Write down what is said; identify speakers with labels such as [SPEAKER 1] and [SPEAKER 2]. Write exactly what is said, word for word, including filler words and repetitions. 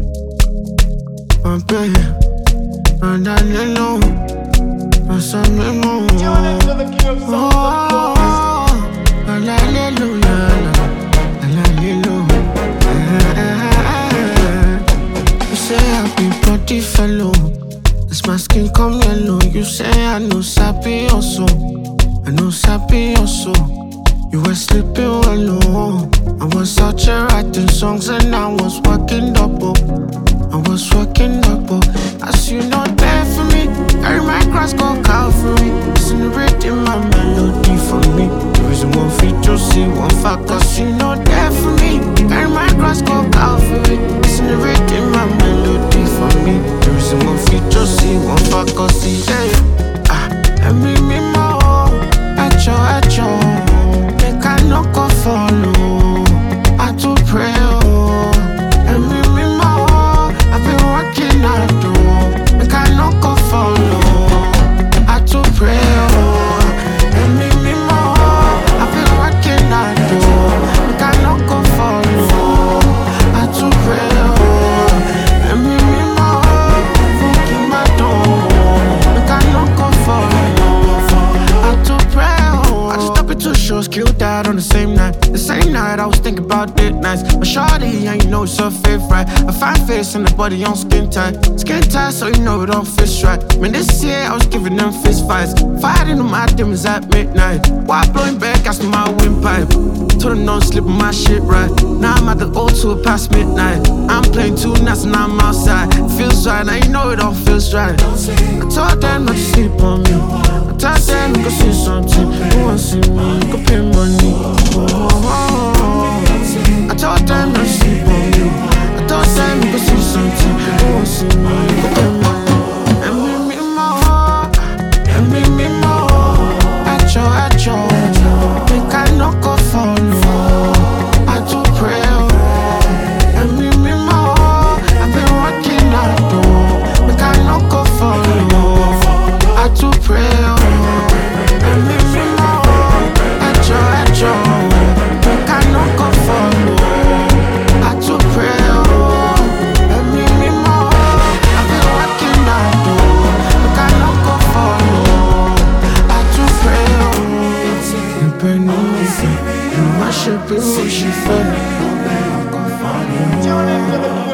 [SPEAKER 1] my baby, and I know, I saw me more. Oh, hallelujah, hallelujah. You say I be body fellow, as my skin come yellow. You say I know sappy also, I know sappy also. You were sleeping well low. I was out here writing songs and I was working double. I was working double. As you know, there for me. Carry my cross, go Calvary. Listen to rhythm, my melody for me. There isn't one feat, you see one fact. Cause you know, there for me. Carry my cross, go Calvary. Listen to rhythm, my melody for me. There isn't one feat, you see one fact. Cause he say, ah, let me me more. Echo, echo. Make I no go follow. I do pray, oh. Let me me more. I've been working hard, oh. Make I no go follow. I do pray, oh. Let me me more. I've been working hard, oh. Make I no go follow. I do pray, oh. Let me me more. Fucking my door. Make I no go follow. I do pray, oh. I just stop at two shows, killed that on the same night. The same night I was thinking about it nice. But shawty, and you know it's her favorite. A fine face and the body on skin tight. Skin tight, so you know it don't fit right. Man, this year I was giving them fist fights. Fighting on my demons at midnight. While blowing back, gas in my windpipe. Told them don't slip on my shit right. Now I'm at the O two past midnight. I'm playing two nights and I'm outside. Feels right, now you know it all feels right. I told them not to sleep on me. I told them to go see something. Who wants to see me? Go pay money. Oh, oh, oh. I told them not to sleep on you. I told them to go see something. Who wants to see me? Go pay money. And me, me more. And me, me more. Echo, echo. Make I no go follow. I do pray, oh. And me, me more. I've been working hard, oh. Make I no go follow. I do pray, oh. And me, me more. Echo, echo. Make I no go follow. I do pray, oh. And me, me more. I've been working hard, oh. Make I no go follow. I do pray, oh. You burn me, you mash up, you she fell.